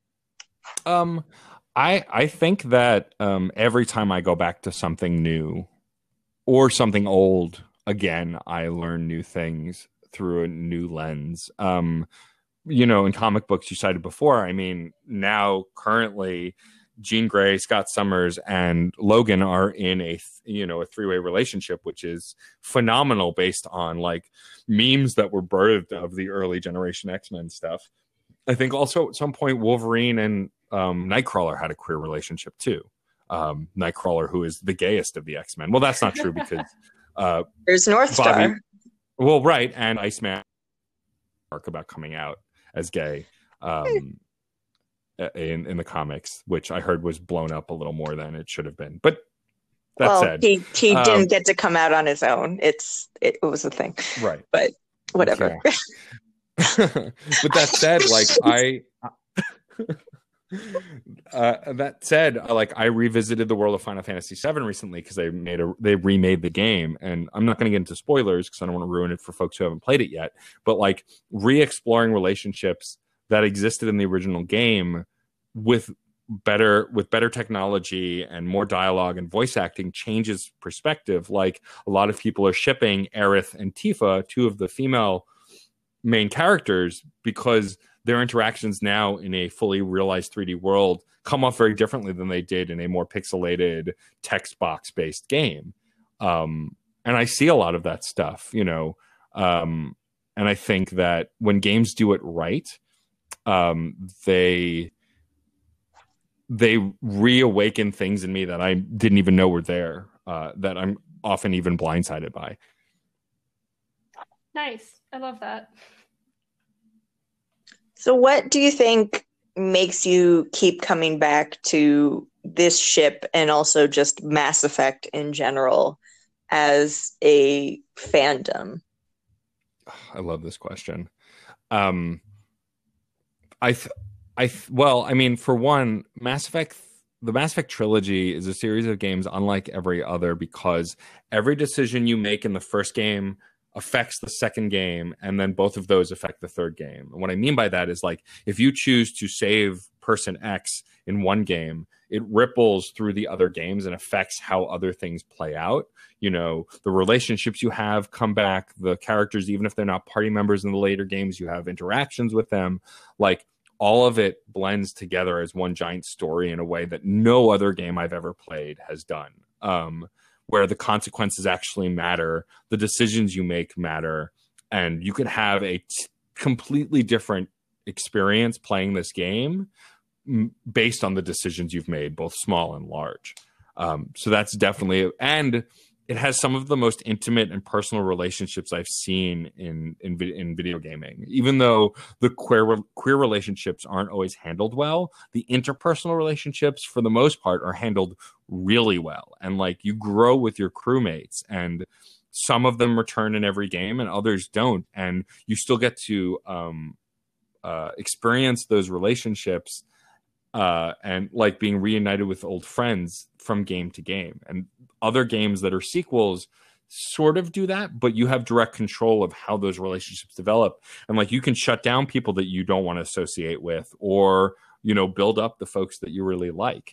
S2: Um, I I think that um, every time I go back to something new or something old again, I learn new things through a new lens. Um, you know, in comic books you cited before, I mean, now currently Jean Grey, Scott Summers, and Logan are in a, you know, a three-way relationship, which is phenomenal based on like memes that were birthed of the early generation X-Men stuff. I think also at some point Wolverine and um, Nightcrawler had a queer relationship too. Um, Nightcrawler, who is the gayest of the X-Men. Well, that's not true because uh,
S3: there's North
S2: Bobby,
S3: Star.
S2: Well, right, and Iceman arc about coming out as gay. Um, In, in the comics, which I heard was blown up a little more than it should have been. But that
S3: well,
S2: said,
S3: he he
S2: um,
S3: didn't get to come out on his own. It's it, it was a thing,
S2: right?
S3: But whatever.
S2: Yeah. But that said, like I, uh, that said, like I revisited the world of Final Fantasy seven recently because they made a they remade the game, and I'm not going to get into spoilers because I don't want to ruin it for folks who haven't played it yet. But like re-exploring relationships that existed in the original game with better with better technology and more dialogue and voice acting changes perspective. Like a lot of people are shipping Aerith and Tifa, two of the female main characters, because their interactions now in a fully realized three D world come off very differently than they did in a more pixelated text box based game. Um, and I see a lot of that stuff, you know, um, and I think that when games do it right, Um, they they reawaken things in me that I didn't even know were there, uh, that I'm often even blindsided by.
S1: Nice. I love that.
S3: So what do you think makes you keep coming back to this ship and also just Mass Effect in general as a fandom?
S2: I love this question. Um, I, th- I, th- well, I mean, for one, Mass Effect, the Mass Effect trilogy is a series of games unlike every other because every decision you make in the first game affects the second game, and then both of those affect the third game. And what I mean by that is, like, if you choose to save person X in one game, it ripples through the other games and affects how other things play out. You know, the relationships you have come back, the characters, even if they're not party members in the later games, you have interactions with them. Like, all of it blends together as one giant story in a way that no other game I've ever played has done. Um, where the consequences actually matter, the decisions you make matter, and you could have a t- completely different experience playing this game m- based on the decisions you've made, both small and large. Um, so that's definitely, and it has some of the most intimate and personal relationships I've seen in in, in video gaming. Even though the queer queer relationships aren't always handled well, the interpersonal relationships, for the most part, are handled really well. And like, you grow with your crewmates, and some of them return in every game, and others don't. And you still get to um, uh, experience those relationships uh, and like being reunited with old friends from game to game. And other games that are sequels sort of do that, but you have direct control of how those relationships develop. And like, you can shut down people that you don't want to associate with, or, you know, build up the folks that you really like.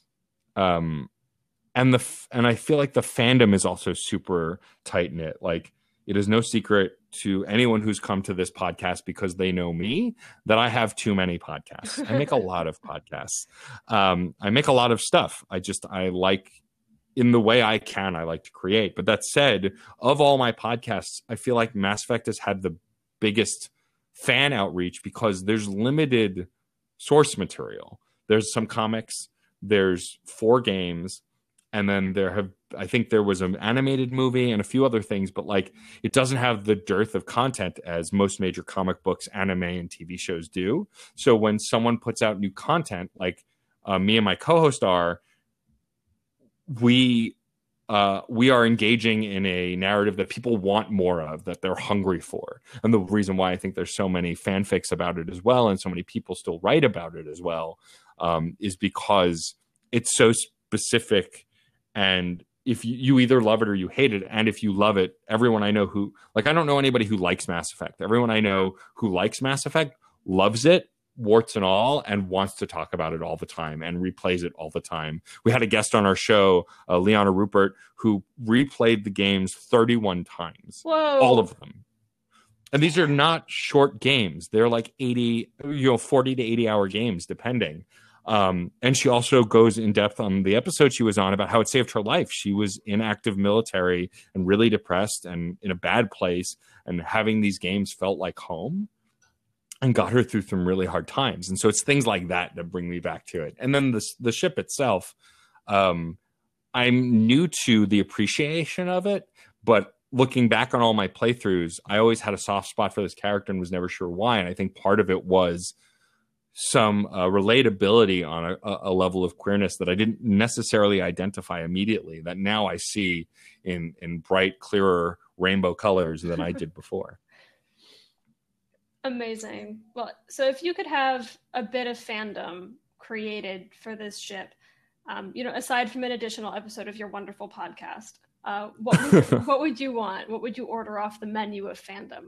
S2: Um, and the, and I feel like the fandom is also super tight knit. Like, it is no secret to anyone who's come to this podcast because they know me that I have too many podcasts. I make a lot of podcasts. Um, I make a lot of stuff. I just, I like, in the way I can, I like to create. But that said, of all my podcasts, I feel like Mass Effect has had the biggest fan outreach because there's limited source material. There's some comics, there's four games, and then there have, I think there was an animated movie and a few other things, but like, it doesn't have the dearth of content as most major comic books, anime, and T V shows do. So when someone puts out new content, like uh, me and my co-host are, we uh, we are engaging in a narrative that people want more of, that they're hungry for. And the reason why I think there's so many fanfics about it as well, and so many people still write about it as well, um, is because it's so specific. And if you, you either love it or you hate it, and if you love it, everyone I know who, like, I don't know anybody who likes Mass Effect. Everyone I know who likes Mass Effect loves it, warts and all, and wants to talk about it all the time and replays it all the time. We had a guest on our show, uh, Liana Rupert, who replayed the games thirty-one times.
S1: Whoa.
S2: All of them. And these are not short games. They're like eighty, you know, forty to eighty hour games, depending. Um, and she also goes in depth on the episode she was on about how it saved her life. She was in active military and really depressed and in a bad place, and having these games felt like home and got her through some really hard times. And so it's things like that that bring me back to it. And then the, the ship itself, um, I'm new to the appreciation of it, but looking back on all my playthroughs, I always had a soft spot for this character and was never sure why. And I think part of it was some uh, relatability on a, a level of queerness that I didn't necessarily identify immediately, that now I see in, in bright, clearer rainbow colors than I did before.
S1: Amazing. Well, so if you could have a bit of fandom created for this ship, um, you know, aside from an additional episode of your wonderful podcast, uh, what would, what would you want? What would you order off the menu of fandom?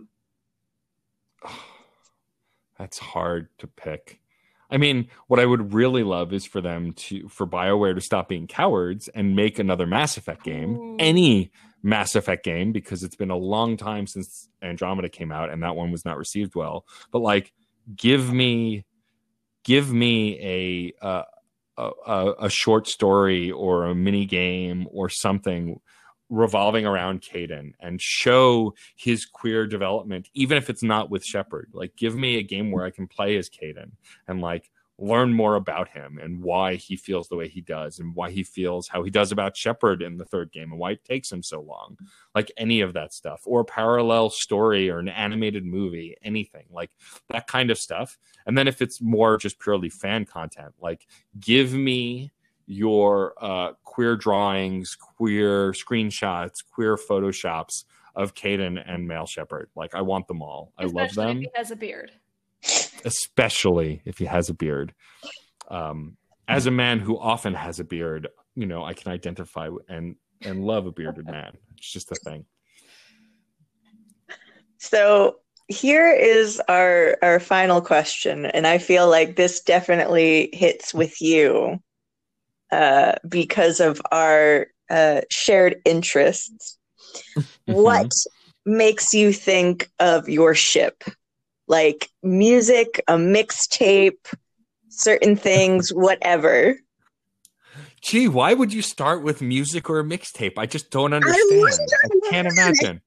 S2: That's hard to pick. I mean, what I would really love is for them to, for BioWare to stop being cowards and make another Mass Effect game. Ooh. Any Mass Effect game, because it's been a long time since Andromeda came out and that one was not received well. But like, give me, give me a uh, a, a short story or a mini game or something revolving around Kaidan and show his queer development, even if it's not with Shepard. Like, give me a game where I can play as Kaidan and like learn more about him and why he feels the way he does and why he feels how he does about Shepard in the third game and why it takes him so long. Like, any of that stuff, or a parallel story or an animated movie, anything like that kind of stuff. And then if it's more just purely fan content, like give me your uh, queer drawings, queer screenshots, queer photoshops of Caden and Male Shepherd. Like, I want them all. I
S1: Especially
S2: love them.
S1: if he has a beard.
S2: Especially if he has a beard. Um, as a man who often has a beard, you know, I can identify and and love a bearded man. It's just a thing.
S3: So here is our our final question, and I feel like this definitely hits with you uh, because of our uh, shared interests. What makes you think of your ship? Like music, a mixtape, certain things, whatever.
S2: Gee, why would you start with music or a mixtape? I just don't understand. I can't imagine.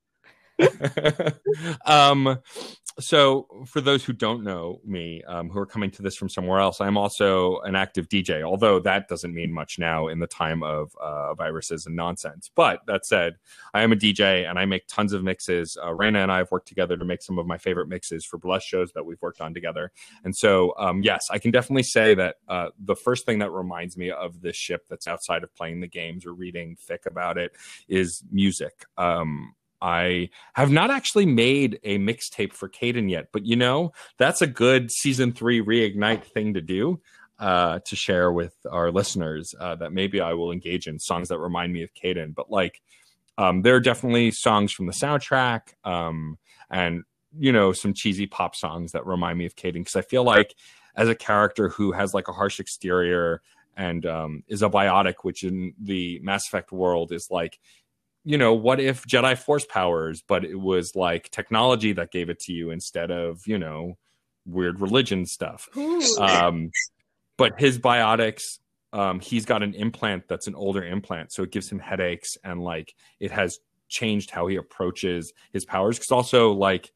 S2: um, so for those who don't know me, um, who are coming to this from somewhere else, I'm also an active D J, although that doesn't mean much now in the time of uh, viruses and nonsense. But that said, I am a D J and I make tons of mixes. Uh, Raina and I have worked together to make some of my favorite mixes for burlesque shows that we've worked on together. And so, um, yes, I can definitely say that uh, the first thing that reminds me of this ship that's outside of playing the games or reading fic about it is music. Um, I have not actually made a mixtape for Caden yet, but you know, that's a good season three reignite thing to do, uh, to share with our listeners, uh, that maybe I will engage in songs that remind me of Caden. But like, um, there are definitely songs from the soundtrack, um, and, you know, some cheesy pop songs that remind me of Caden. Because I feel like as a character who has like a harsh exterior and um, is a biotic, which in the Mass Effect world is like, you know, what if Jedi Force powers, but it was like technology that gave it to you instead of, you know, weird religion stuff. Um, but his biotics, um, he's got an implant that's an older implant, so it gives him headaches, and like it has changed how he approaches his powers. Because also, like,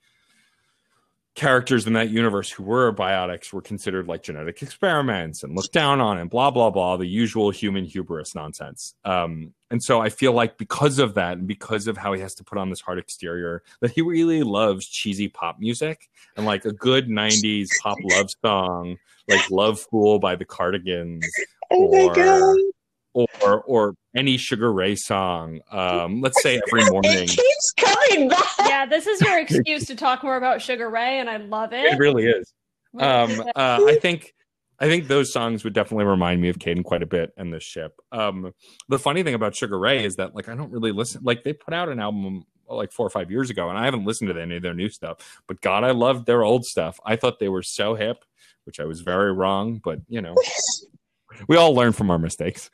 S2: characters in that universe who were biotics were considered like genetic experiments and looked down on and blah, blah, blah, the usual human hubris nonsense. Um, and so I feel like because of that and because of how he has to put on this hard exterior, that he really loves cheesy pop music and like a good nineties pop love song, like Love Fool by the Cardigans.
S3: Oh
S2: or,
S3: my God.
S2: Or, or any Sugar Ray song. Um, let's say every morning.
S3: It keeps coming back.
S1: Yeah, this is your excuse to talk more about Sugar Ray, and I love it.
S2: It really is. Um, uh, I think, I think those songs would definitely remind me of Caden quite a bit and this ship. Um, the funny thing about Sugar Ray is that, like, I don't really listen. Like, they put out an album like four or five years ago, and I haven't listened to any of their new stuff. But God, I loved their old stuff. I thought they were so hip, which I was very wrong. But you know, we all learn from our mistakes.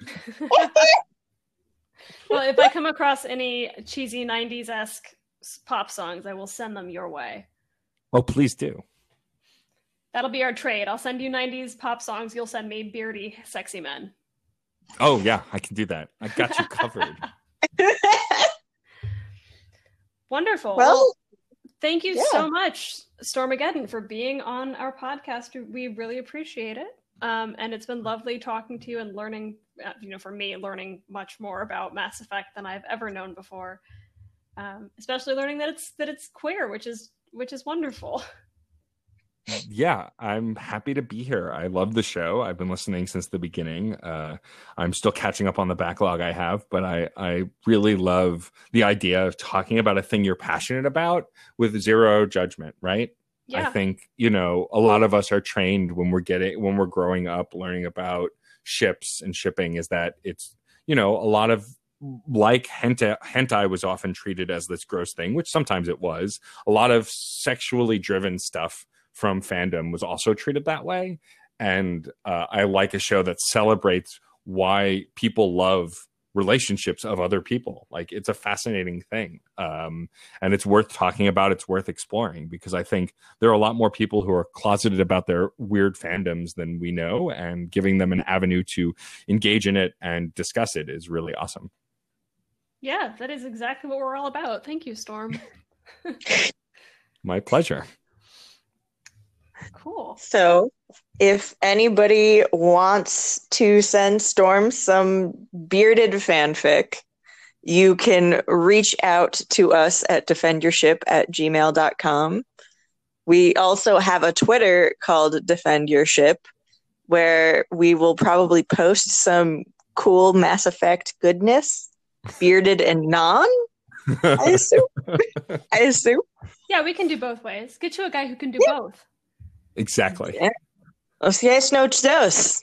S1: Well, if I come across any cheesy nineties-esque pop songs, I will send them your way.
S2: Oh, please do.
S1: That'll be our trade. I'll send you nineties pop songs. You'll send me beardy, sexy men.
S2: Oh, yeah, I can do that. I got you covered.
S1: Wonderful.
S3: Well,
S1: Well, thank you
S3: yeah.
S1: so much, Stormageddon, for being on our podcast. We really appreciate it. Um, and it's been lovely talking to you and learning, uh, you know, for me, learning much more about Mass Effect than I've ever known before. Um, especially learning that it's that it's queer, which is which is wonderful.
S2: Yeah, I'm happy to be here. I love the show. I've been listening since the beginning. Uh, I'm still catching up on the backlog I have, but I, I really love the idea of talking about a thing you're passionate about with zero judgment, right?
S1: Yeah.
S2: I think, you know, a lot of us are trained when we're getting, when we're growing up learning about ships and shipping is that it's, you know, a lot of like hentai, hentai was often treated as this gross thing, which sometimes it was. A lot of sexually driven stuff from fandom was also treated that way. And uh, I like a show that celebrates why people love relationships of other people. Like, it's a fascinating thing. Um, and it's worth talking about. It's worth exploring because I think there are a lot more people who are closeted about their weird fandoms than we know, and giving them an avenue to engage in it and discuss it is really awesome.
S1: Yeah, that is exactly what we're all about. Thank you, Storm.
S2: My pleasure.
S1: Cool.
S3: So if anybody wants to send Storm some bearded fanfic, you can reach out to us at defendyourship at gmail dot com. We also have a Twitter called Defend Your Ship, where we will probably post some cool Mass Effect goodness, bearded and non. I assume. I assume.
S1: Yeah, we can do both ways. Get you a guy who can do yeah. both.
S2: Exactly.
S3: Yeah. Los yes noches dos.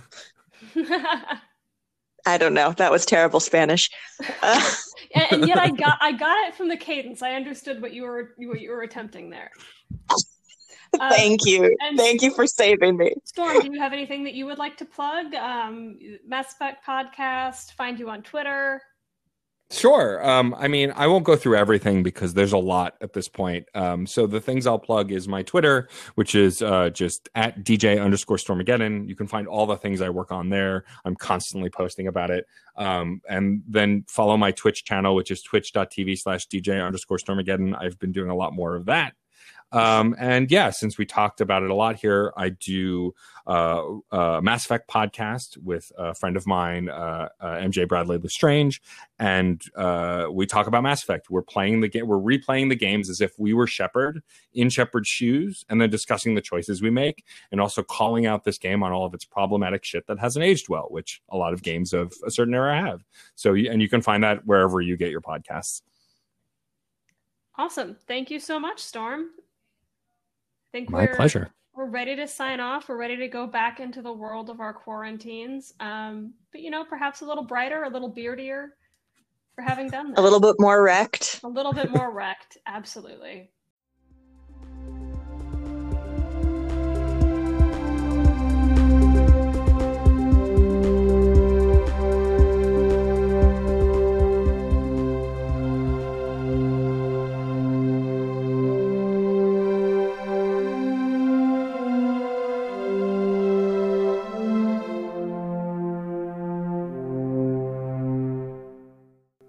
S3: I don't know. That was terrible Spanish. Uh,
S1: and, and yet I got I got it from the cadence. I understood what you were what you were attempting there.
S3: Thank um, you. Thank you for saving me.
S1: Storm, do you have anything that you would like to plug? Um, Mass Effect Podcast, find you on Twitter.
S2: Sure. Um, I mean, I won't go through everything because there's a lot at this point. Um, so the things I'll plug is my Twitter, which is uh, just at D J underscore Stormageddon. You can find all the things I work on there. I'm constantly posting about it. Um, and then follow my Twitch channel, which is twitch.tv slash DJ underscore Stormageddon. I've been doing a lot more of that. Um, and yeah, since we talked about it a lot here, I do uh, a Mass Effect podcast with a friend of mine, uh, uh, M J Bradley Lestrange, and uh, we talk about Mass Effect. We're playing the game, we're replaying the games as if we were Shepard in Shepard's shoes, and then discussing the choices we make, and also calling out this game on all of its problematic shit that hasn't aged well, which a lot of games of a certain era have. So, and you can find that wherever you get your podcasts.
S1: Awesome. Thank you so much, Storm. I think
S2: My
S1: we're,
S2: pleasure.
S1: We're ready to sign off. We're ready to go back into the world of our quarantines. Um, but, you know, perhaps a little brighter, a little beardier for having done that.
S3: A little bit more wrecked.
S1: A little bit more wrecked. Absolutely.